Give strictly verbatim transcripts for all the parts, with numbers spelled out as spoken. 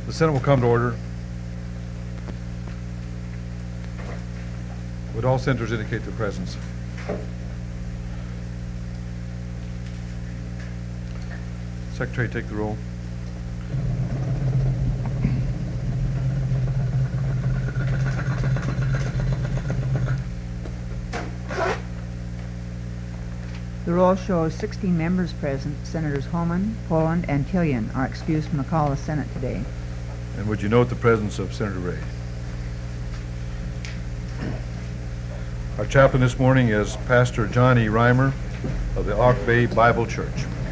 The Senate will come to order. Would all senators indicate their presence? Secretary, take the roll. The roll shows sixteen members present. Senators Holman, Poland, and Killian are excused from the call of the Senate today. And would you note the presence of Senator Ray? Our chaplain this morning is Pastor John E. Reimer of the Auk Bay Bible Church.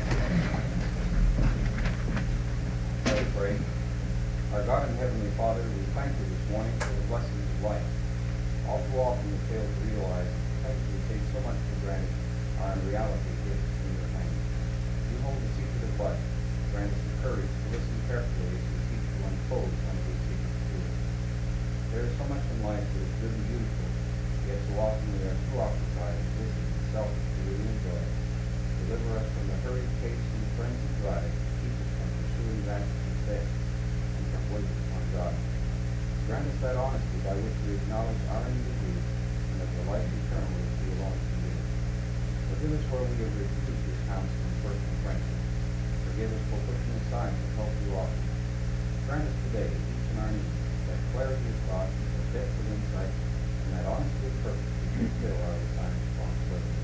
Let us pray. Our God and Heavenly Father, we thank you this morning for the blessings of life. All too often we fail to realize the things we take so much for granted are in reality gifts in your hands. You hold the secret of life. Grant us the courage to listen carefully as we seek to unfold some of these secrets to us. There is so much in life that is good and beautiful, yet so often we are too occupied and busy and selfish to really enjoy it. Deliver us from the hurried pace and frenzied drive that keep us from pursuing that which is best and from waiting on God. Grant us that honesty by which we acknowledge our need of you and of the life eternal which we belong to you. Forgive us where we have refused your counsel and personal friendship. Forgive us for pushing aside to help you often. Grant us today, each in our needs, that clarity of thought, that depth of insight, and that honesty of purpose which fulfill our assigned responsibilities.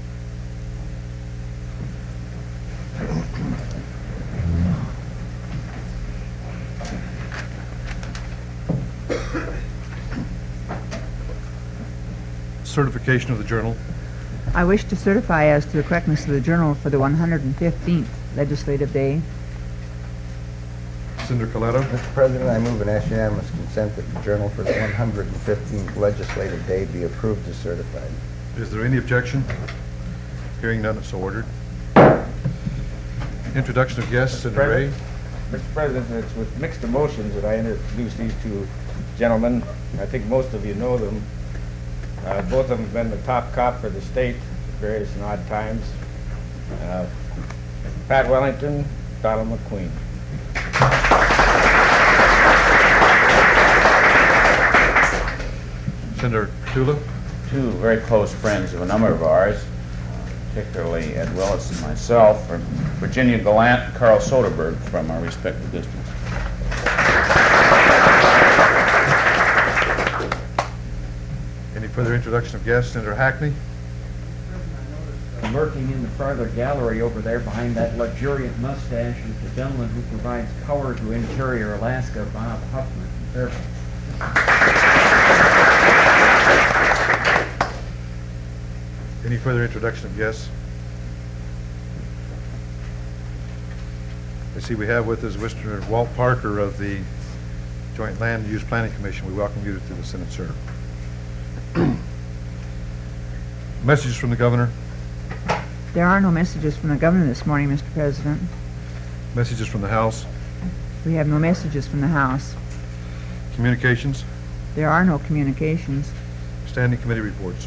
Certification of the journal. I wish to certify as to the correctness of the journal for the one hundred fifteenth legislative day. Senator Coletta. Mister President, I move an unanimous consent that the journal for the one hundred fifteenth legislative day be approved as certified. Is there any objection? Hearing none, so ordered. Introduction of guests. Senator Ray. Mister President, it's with mixed emotions that I introduce these two gentlemen. I think most of you know them. Uh, both of them have been the top cop for the state at various and odd times. Uh, Pat Wellington, Donald McQueen. Senator Tula. Two very close friends of a number of ours, particularly Ed Willis and myself, from Virginia Gallant and Carl Soderberg from our respective districts. Any further introduction of guests? Senator Hackney. Lurking in the farther gallery over there behind that luxuriant mustache is the gentleman who provides power to Interior Alaska, Bob Huffman from Fairbanks. Any further introduction of guests? I see we have with us Mister Walt Parker of the Joint Land Use Planning Commission. We welcome you to the Senate, sir. Messages from the governor. There are no messages from the governor this morning, Mister President. Messages from the House. We have no messages from the House. Communications. There are no communications. Standing committee reports.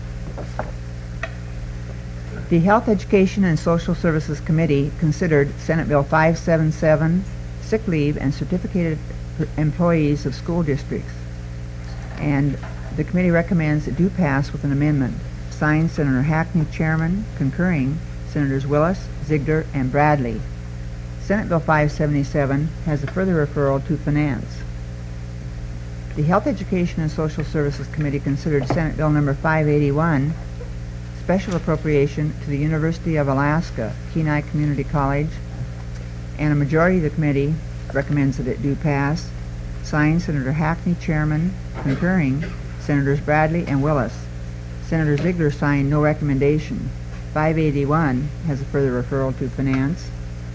The Health, Education, and Social Services Committee considered Senate Bill five seventy-seven, sick leave and certificated employees of school districts, and the committee recommends it do pass with an amendment. Signed, Senator Hackney, Chairman, concurring Senators Willis, Ziegler, and Bradley. Senate Bill five seventy-seven has a further referral to Finance. The Health, Education, and Social Services Committee considered Senate Bill number five eighty-one, special appropriation to the University of Alaska, Kenai Community College, and a majority of the committee recommends that it do pass. Signed, Senator Hackney, Chairman, concurring Senators Bradley and Willis. Senator Ziegler signed no recommendation. five eighty-one has a further referral to Finance.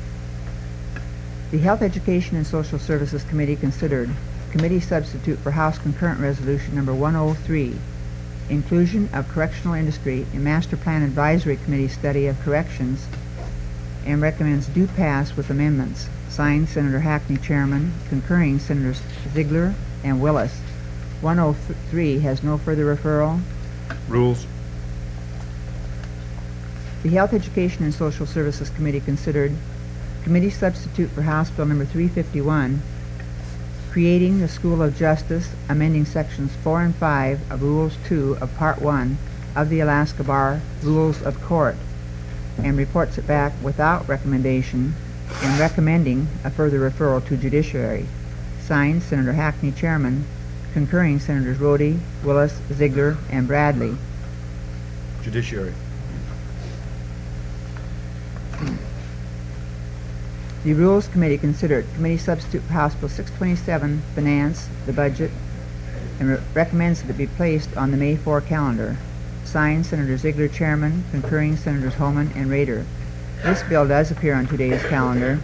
The Health, Education, and Social Services Committee considered committee substitute for House Concurrent Resolution number one oh three, inclusion of correctional industry in Master Plan Advisory Committee study of corrections, and recommends do pass with amendments. Signed, Senator Hackney, Chairman, concurring Senators Ziegler and Willis. one oh three has no further referral. Rules. The Health, Education, and Social Services Committee considered committee substitute for House Bill number three fifty-one, creating the School of Justice, amending sections four and five of Rules two of Part one of the Alaska Bar Rules of Court, and reports it back without recommendation and recommending a further referral to judiciary. Signed, Senator Hackney, Chairman. Concurring, Senators Rhodey, Willis, Ziegler, and Bradley. Judiciary. The Rules Committee considered Committee Substitute for House Bill six twenty-seven, Finance, the Budget, and re recommends that it be placed on the May fourth calendar. Signed, Senator Ziegler, Chairman. Concurring, Senators Holman and Rader. This bill does appear on today's calendar.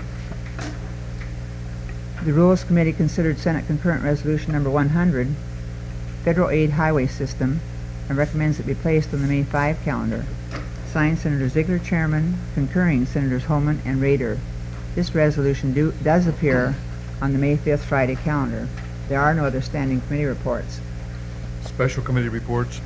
The Rules Committee considered Senate Concurrent Resolution Number one hundred, Federal Aid Highway System, and recommends it be placed on the May fifth calendar. Signed, Senator Ziegler, Chairman. Concurring, Senators Holman and Rader. This resolution do, does appear on the May fifth Friday calendar. There are no other standing committee reports. Special committee reports.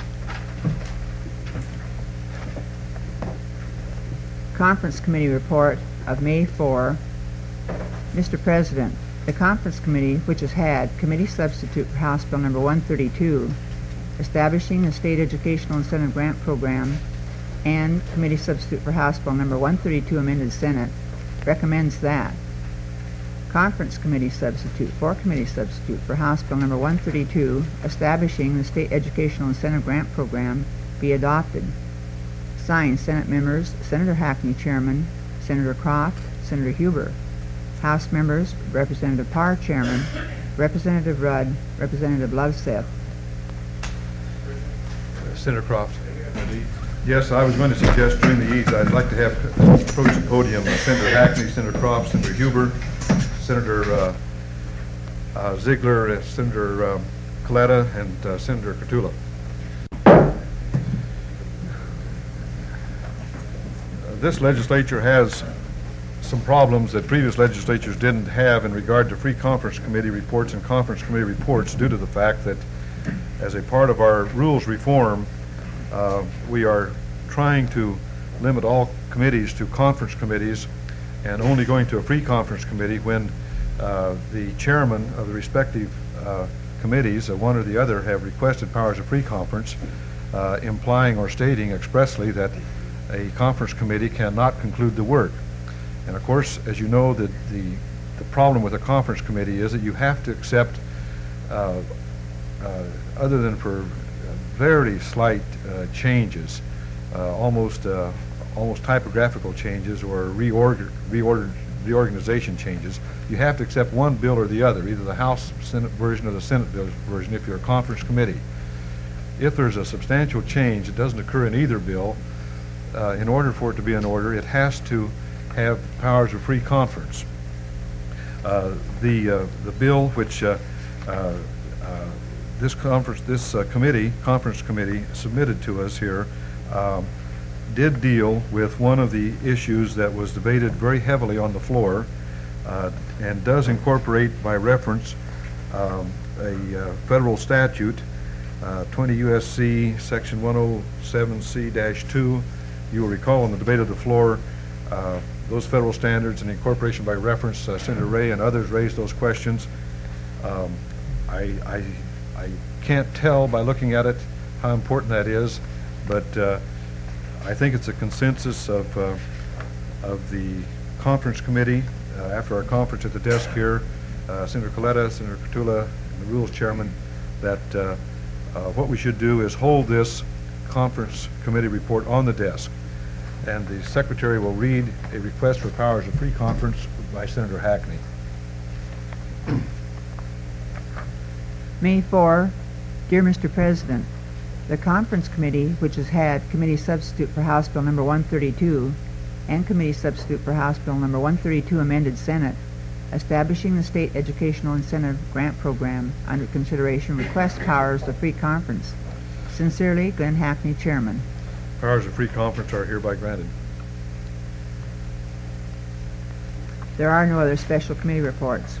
Conference Committee report of May fourth. Mister President, the Conference Committee, which has had Committee Substitute for House Bill Number one thirty-two, establishing the State Educational Incentive Grant Program, and Committee Substitute for House Bill Number one thirty-two, amended Senate, recommends that Conference Committee Substitute for Committee Substitute for House Bill Number one thirty-two, establishing the State Educational Incentive Grant Program, be adopted. Signed, Senate members, Senator Hackney, Chairman, Senator Croft, Senator Huber. House members, Representative Parr, Chairman, Representative Rudd, Representative Loveseth. Uh, Senator Croft. Yes, I was going to suggest during the eads, I'd like to have approach the podium uh, Senator Hackney, Senator Croft, Senator Huber, Senator uh, uh, Ziegler, uh, Senator uh, Coletta, and uh, Senator Cotula. Uh, this legislature has some problems that previous legislatures didn't have in regard to free conference committee reports and conference committee reports, due to the fact that as a part of our rules reform, uh, we are trying to limit all committees to conference committees and only going to a free conference committee when uh, the chairman of the respective uh, committees, uh, one or the other, have requested powers of free conference, uh, implying or stating expressly that a conference committee cannot conclude the work. And of course, as you know, the, the, the problem with a conference committee is that you have to accept, uh, uh, other than for very slight uh, changes, uh, almost uh, almost typographical changes or reorg reorder reorganization changes, you have to accept one bill or the other, either the House Senate version or the Senate version if you're a conference committee. If there's a substantial change that doesn't occur in either bill, uh, in order for it to be an order, it has to have powers of free conference. Uh, the uh, the bill which uh, uh, uh, this conference this uh, committee conference committee submitted to us here um, did deal with one of the issues that was debated very heavily on the floor, uh, and does incorporate by reference um, a uh, federal statute, uh, twenty U S C section one oh seven C dash two. You will recall in the debate of the floor, uh, those federal standards and incorporation by reference, uh, Senator Ray and others raised those questions. Um, I, I, I can't tell by looking at it how important that is, but uh, I think it's a consensus of, uh, of the conference committee. Uh, after our conference at the desk here, uh, Senator Coletta, Senator Cotula, and the Rules Chairman, that uh, uh, what we should do is hold this conference committee report on the desk, and the Secretary will read a request for powers of free conference by Senator Hackney. May fourth. Dear Mister President, the Conference Committee, which has had Committee Substitute for House Bill Number one thirty-two and Committee Substitute for House Bill Number one thirty-two, amended Senate, establishing the State Educational Incentive Grant Program under consideration, requests powers of free conference. Sincerely, Glenn Hackney, Chairman. Powers of free conference are hereby granted. There are no other special committee reports.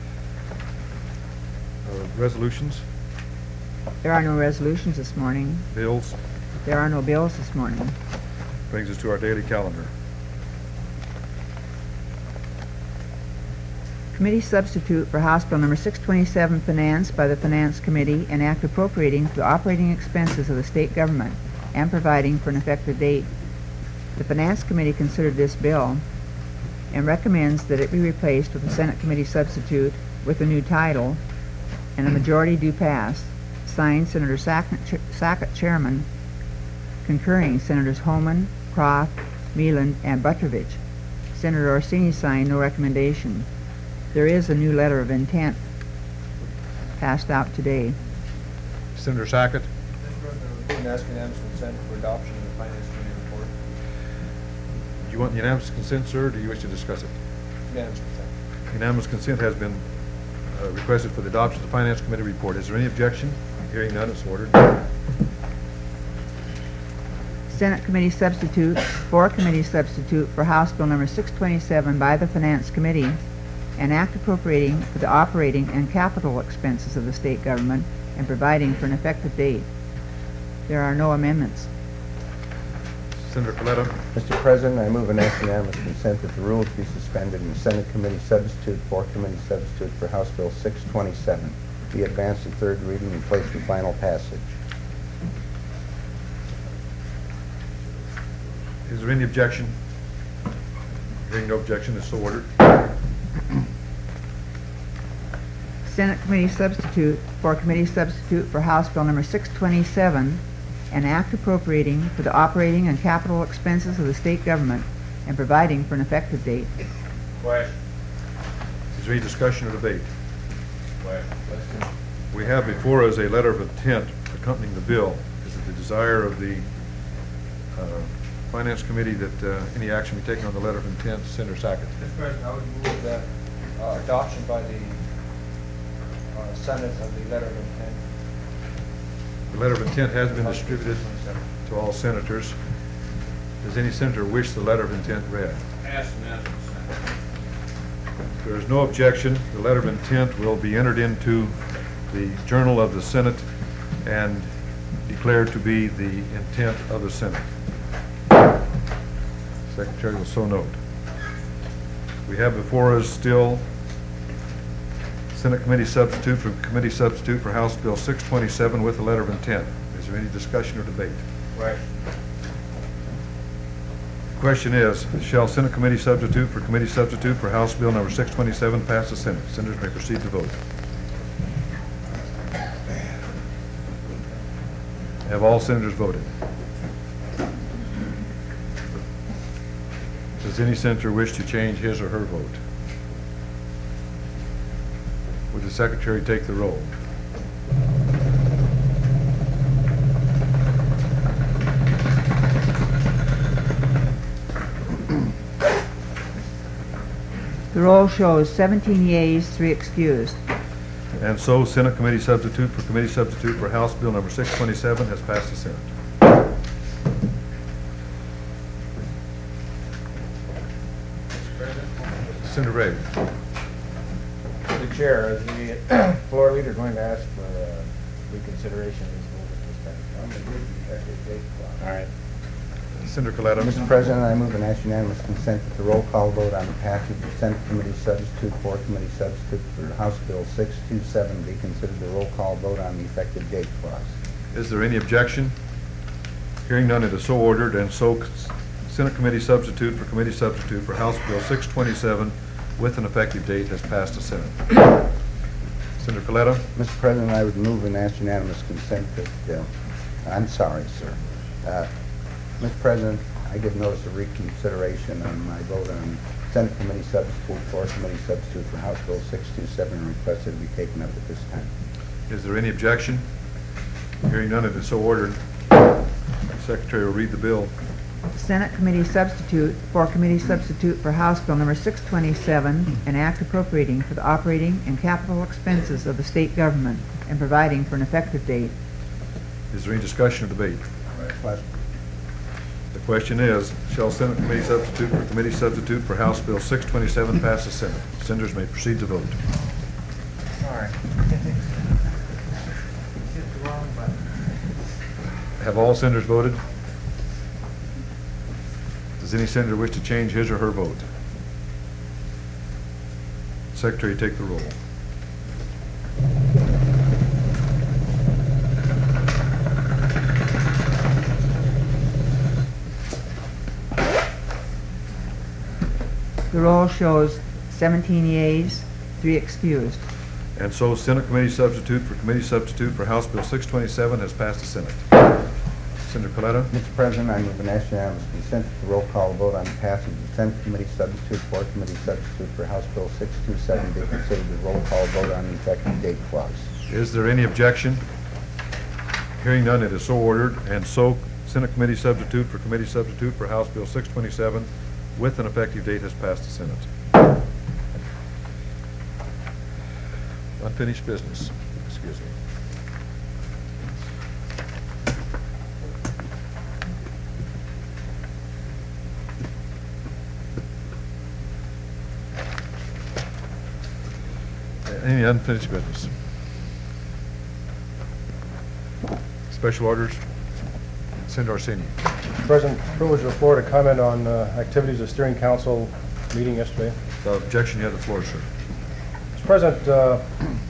Uh, resolutions, There are no resolutions this morning. bills, There are no bills this morning. brings us to our daily calendar. Committee substitute for House Bill Number six twenty-seven, Finance, by the Finance Committee, and act appropriating the operating expenses of the state government and providing for an effective date. The Finance Committee considered this bill and recommends that it be replaced with a Senate Committee substitute with a new title, and a majority do pass. Signed, Senator Sackett, Ch- Sackett, Chairman, concurring Senators Holman, Croft, Meeland, and Butrovich. Senator Orsini signed, no recommendation. There is a new letter of intent passed out today. Senator Sackett, Mister President, I would ask unanimous consent for adoption of the Finance Committee report. do you want unanimous consent, sir, or do you wish to discuss it? Unanimous consent. Unanimous consent has been uh, requested for the adoption of the Finance Committee report. Is there any objection? Hearing none, it's ordered. Senate Committee substitute, for Committee substitute for House Bill Number six twenty-seven by the Finance Committee, and act appropriating for the operating and capital expenses of the state government and providing for an effective date. There are no amendments. Senator Coletta, Mister President, I move and ask unanimous consent that the rules be suspended and Senate Committee substitute, for Committee substitute for House Bill six twenty-seven be advanced to third reading and placed for final passage. is there any objection? Hearing no objection, it's so ordered. Senate Committee substitute, for Committee substitute for House Bill Number six twenty-seven, an act appropriating for the operating and capital expenses of the state government and providing for an effective date. Question. Is there any discussion or debate? Question. We have before us a letter of intent accompanying the bill. Is it the desire of the uh, Finance Committee that uh, any action be taken on the letter of intent? Senator Sackett. Mister President, I would move that uh, adoption by the uh, Senate of the letter of intent. The letter of intent has been distributed to all senators. Does any senator wish the letter of intent read? Ask unanimous consent. If there is no objection, the letter of intent will be entered into the Journal of the Senate and declared to be the intent of the Senate. Secretary will so note. We have before us still Senate Committee substitute for Committee substitute for House Bill six twenty-seven with a letter of intent. Is there any discussion or debate? Question. The question is, shall Senate Committee substitute for Committee substitute for House Bill number six twenty-seven pass the Senate? Senators may proceed to vote. Have all senators voted? Does any senator wish to change his or her vote? Would the Secretary take the roll? The roll shows seventeen yeas, three excused. And so, Senate Committee substitute for Committee substitute for House Bill number six twenty-seven has passed the Senate. Senator Ray. The Chair, is the floor leader going to ask for uh, reconsideration of this vote at this time? I'm going to move the effective date clause. All right. Senator Coletta. Mister President, I move and ask unanimous consent that the roll call vote on the passage of Senate Committee substitute, for Committee substitute for House Bill six twenty-seven be considered the roll call vote on the effective date clause. Is there any objection? Hearing none, it is so ordered, and so Senate Committee substitute for Committee substitute for House Bill six twenty-seven with an effective date has passed the Senate. Senator Coletta. Mister President, I would move and ask unanimous consent that, uh, I'm sorry, sir. Uh, Mister President, I give notice of reconsideration on my vote on Senate Committee substitute, for Committee substitute for House Bill six twenty-seven, and request that it be taken up at this time. Is there any objection? Hearing none, it is so ordered. The Secretary will read the bill. Senate Committee substitute, for Committee substitute for House Bill number six twenty-seven, an act appropriating for the operating and capital expenses of the state government and providing for an effective date. Is there any discussion or debate? Question. The question is, shall Senate Committee substitute for Committee substitute for House Bill six twenty-seven pass the Senate? Senators may proceed to vote. All right. Have all senators voted? Does any senator wish to change his or her vote? Secretary, take the roll. The roll shows seventeen yeas, three excused. And so Senate Committee Substitute for Committee Substitute for House Bill six twenty-seven has passed the Senate. Senator Coletta? Mister President, I move an action unanimous consent to the roll call vote on the passage of the Senate Committee Substitute for Committee Substitute for House Bill six twenty-seven be considered the roll call vote on the effective date clause. Is there any objection? Hearing none, it is so ordered, and so Senate Committee Substitute for Committee Substitute for House Bill six twenty-seven with an effective date has passed the Senate. Unfinished business, excuse me. Any unfinished business? Special orders? Senator Orsini. President, privilege of the floor to comment on uh, activities of the steering council meeting yesterday. The objection, you have the floor, sir. Mister President, uh,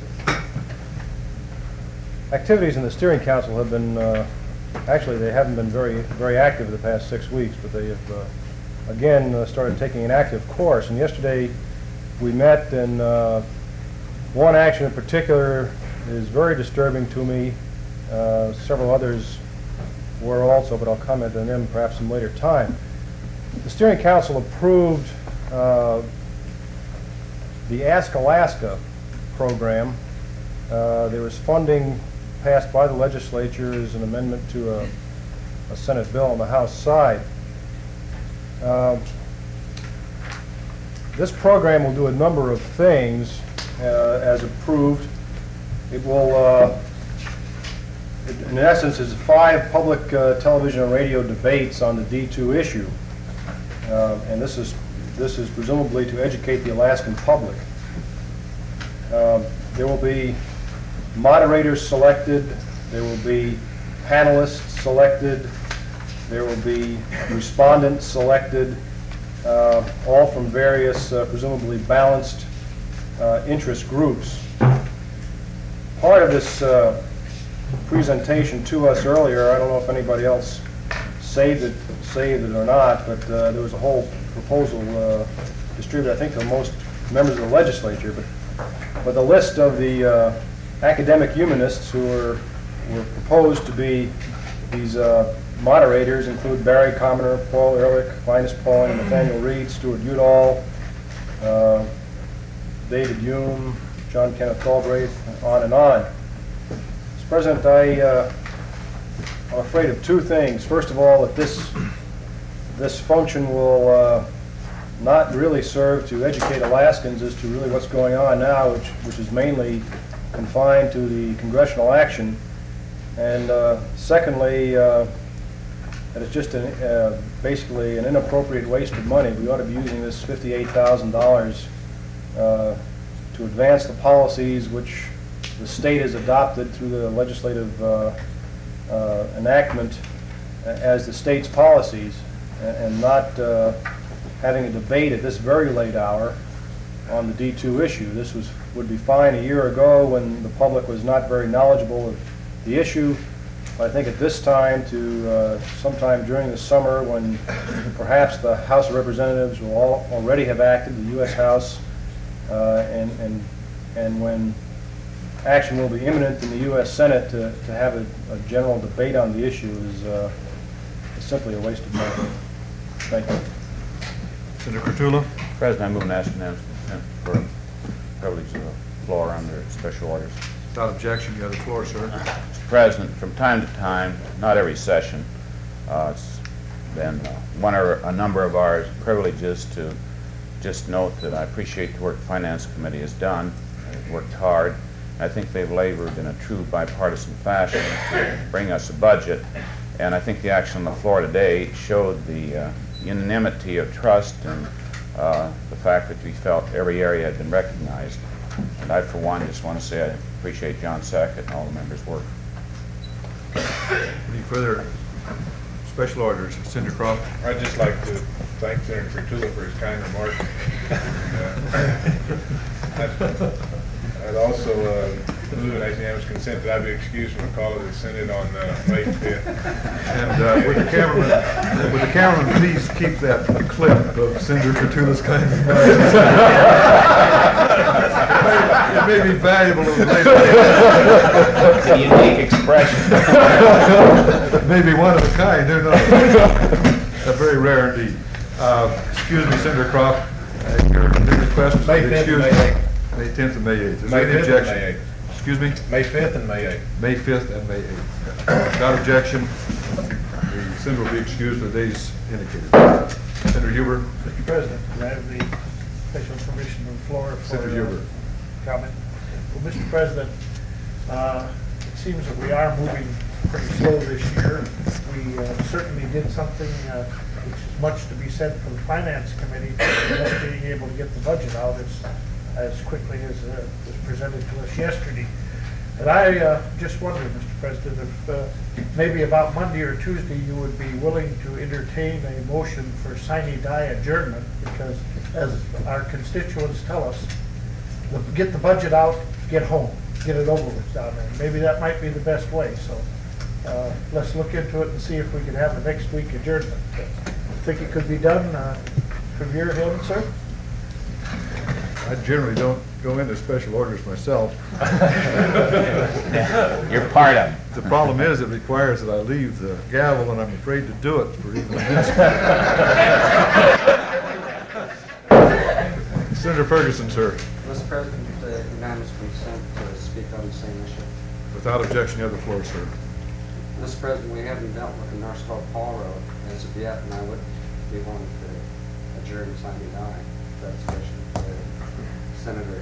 activities in the steering council have been, uh, actually they haven't been very, very active the past six weeks, but they have uh, again uh, started taking an active course. And yesterday we met, and uh, one action in particular is very disturbing to me. Uh, several others were also, but I'll comment on them perhaps some later time. The steering council approved uh, the Ask Alaska program. Uh, there was funding passed by the legislature as an amendment to a, a Senate bill on the House side. Uh, this program will do a number of things uh, as approved. It will uh, in essence, is five public uh, television and radio debates on the D two issue, uh, and this is this is presumably to educate the Alaskan public. Uh, there will be moderators selected. There will be panelists selected. There will be respondents selected, uh, all from various, uh, presumably balanced uh, interest groups. Part of this Uh, presentation to us earlier, I don't know if anybody else saved it, saved it or not, but uh, there was a whole proposal uh, distributed, I think, to most members of the legislature. But, but the list of the uh, academic humanists who were, were proposed to be these uh, moderators include Barry Commoner, Paul Ehrlich, Linus Pauling, Nathaniel Reed, Stuart Udall, uh, David Hume, John Kenneth Galbraith, on and on. President, I, uh, I'm afraid of two things. First of all, that this, this function will uh, not really serve to educate Alaskans as to really what's going on now, which, which is mainly confined to the congressional action. And uh, secondly, uh, that it's just an, uh, basically an inappropriate waste of money. We ought to be using this fifty-eight thousand dollars uh, to advance the policies which the state has adopted through the legislative uh, uh, enactment as the state's policies, and not uh, having a debate at this very late hour on the D two issue. This was would be fine a year ago when the public was not very knowledgeable of the issue. But I think at this time, to uh, sometime during the summer, when perhaps the House of Representatives will all already have acted, the U S House, uh, and and and when action will be imminent in the U S Senate to, to have a, a general debate on the issue is, uh, is simply a waste of money. Thank you. Senator Kurtula? President, I move an action unanimous consent for privilege of the floor under special orders. Without objection, you have the floor, sir. Mister President, from time to time, not every session, uh, it's been uh, one or a number of our privileges to just note that I appreciate the work the Finance Committee has done. They've worked hard. I think they've labored in a true bipartisan fashion to bring us a budget, and I think the action on the floor today showed the uh, unanimity of trust and uh, the fact that we felt every area had been recognized. And I, for one, just want to say I appreciate John Sackett and all the members' work. Any further special orders? Senator Croft? I'd just like to thank Senator Kurtula for his kind remarks. And, uh, I'd also uh, move an unanimous consent that I be excused from the call of the Senate on uh, May fifth. And uh, would the cameraman, would the cameraman please keep that clip of Senator Catula's kind remarks? It may be valuable to later. It's a unique expression. Maybe one of a kind, who knows? Uh, very rare indeed. Uh, excuse me, Senator Croft, uh, your new request is May fifth and May eighth. May tenth and May eighth. Is May there any fifth and objection? May eighth. Excuse me? May fifth and May eighth. May fifth and May eighth. Without objection, the senator will be excused for the days indicated. Senator Huber. Mister President, do I have the special permission on the floor for Senator Huber. uh, comment? Well, Mister President, uh, it seems that we are moving pretty slow this year. We uh, certainly did something uh, which is much to be said for the Finance Committee, just being able to get the budget out as, as quickly as uh, was presented to us yesterday. And I uh, just wonder, Mister President, if uh, maybe about Monday or Tuesday you would be willing to entertain a motion for sine die adjournment, because as our constituents tell us, the, get the budget out, get home, get it over with down there. Maybe that might be the best way. So uh, let's look into it and see if we can have a next week adjournment. Uh, think it could be done uh, from your end, sir? I generally don't go into special orders myself. You're part of it. The problem is, it requires that I leave the gavel, and I'm afraid to do it for even a minute. Senator Ferguson, sir. Mister President, uh, unanimous consent to speak on the same issue. Without objection, you have the floor, sir. Mister President, we haven't dealt with the North Slope Paul Road as of yet, and I would be willing to adjourn sine die. That's sufficient. Uh, Senator.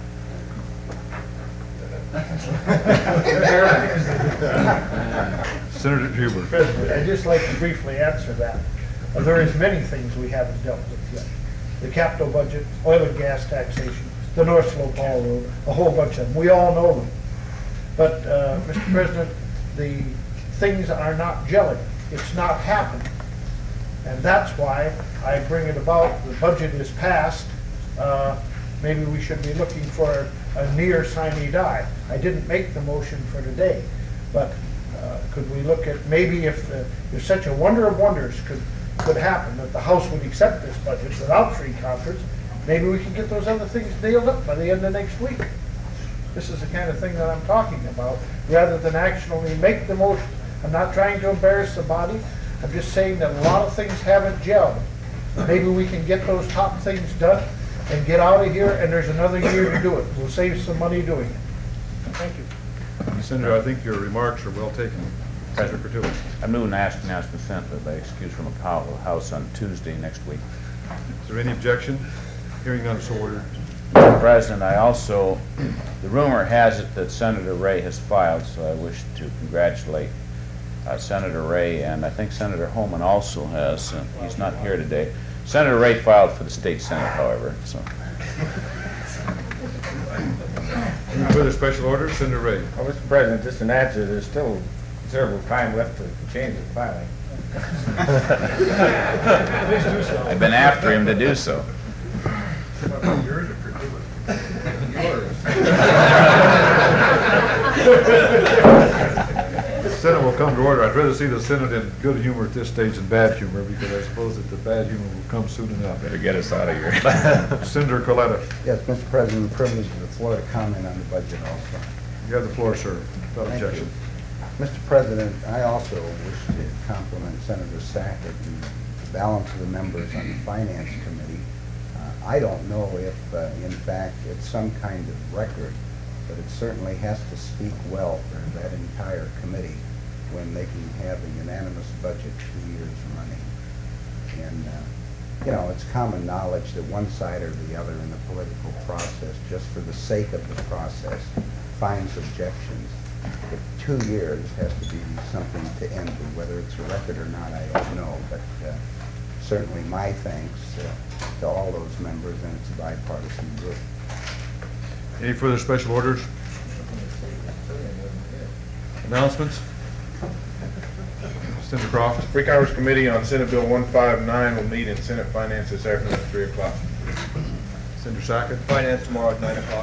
Senator Huber. President, I'd just like to briefly answer that. Uh, there is many things we haven't dealt with yet. The capital budget, oil and gas taxation, the North Slope Hall Road, a whole bunch of them. We all know them. But, uh, Mister President, the things are not gelling. It's not happening. And that's why I bring it about. The budget is passed. Uh, maybe we should be looking for a near sine die. I didn't make the motion for today, but uh, could we look at maybe if, uh, if such a wonder of wonders could could happen, that the House would accept this budget without free conference, maybe we can get those other things nailed up by the end of next week. This is the kind of thing that I'm talking about, rather than actually make the motion. I'm not trying to embarrass the body. I'm just saying that a lot of things haven't gelled. Maybe we can get those top things done and get out of here, and there's another year to do it. We'll save some money doing it. Thank you. Senator, I think your remarks are well taken. Senator Catula. I move and ask unanimous consent that they excuse from the call of the House on Tuesday next week. Is there any objection? Hearing none, so ordered. Mister President, I also, the rumor has it that Senator Ray has filed, so I wish to congratulate uh, Senator Ray, and I think Senator Holman also has. Uh, he's not here today. Senator Ray filed for the state senate, however. So. Any further special orders? Senator Ray. Well, Mister President, just an answer, there's still considerable time left to change the filing. I've been after him to do so. Yours or The Senate will come to order. I'd rather see the Senate in good humor at this stage than bad humor, because I suppose that the bad humor will come soon enough. Better get us out of here. Senator Coletta. Yes, Mister President, the privilege of the floor to comment on the budget also. You have the floor, sir. Without Thank objection. you. Mister President, I also wish to compliment Senator Sackett and the balance of the members on the Finance Committee. Uh, I don't know if, uh, in fact, it's some kind of record, but it certainly has to speak well for that entire committee when they can have a unanimous budget two years running. And, uh, you know, it's common knowledge that one side or the other in the political process, just for the sake of the process, finds objections. If two years has to be something to end with, whether it's a record or not, I don't know, but uh, certainly my thanks uh, to all those members, and it's a bipartisan group. Any further special orders? Announcements? Senator Croft. Free Conference Committee on Senate Bill one five nine will meet in Senate Finance this afternoon at three o'clock. Senator Sackett. Finance tomorrow at nine o'clock.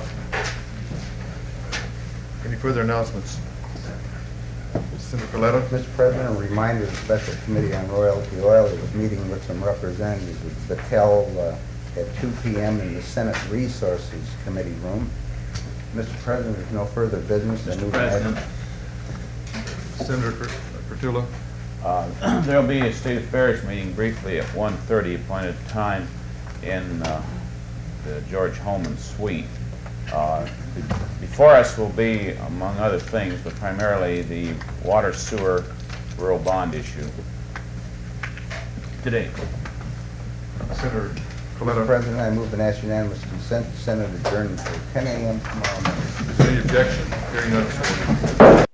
Any further announcements? Senator Coletta. Mister President, a reminder, the Special Committee on Royalty Oil is meeting with some representatives of Battelle uh, at two P M in the Senate Resources Committee room. Mister President, there's no further business. I move President. Senator Kurtula. Uh, There'll be a State Affairs meeting briefly at one thirty appointed time in uh, the George Holman Suite. Uh, be- Before us will be, among other things, but primarily the water sewer rural bond issue today. Senator Mister Coletta. President, I move and ask unanimous consent to Senate adjourned until ten A M tomorrow morning. Is there any objection? Hearing none, so ordered.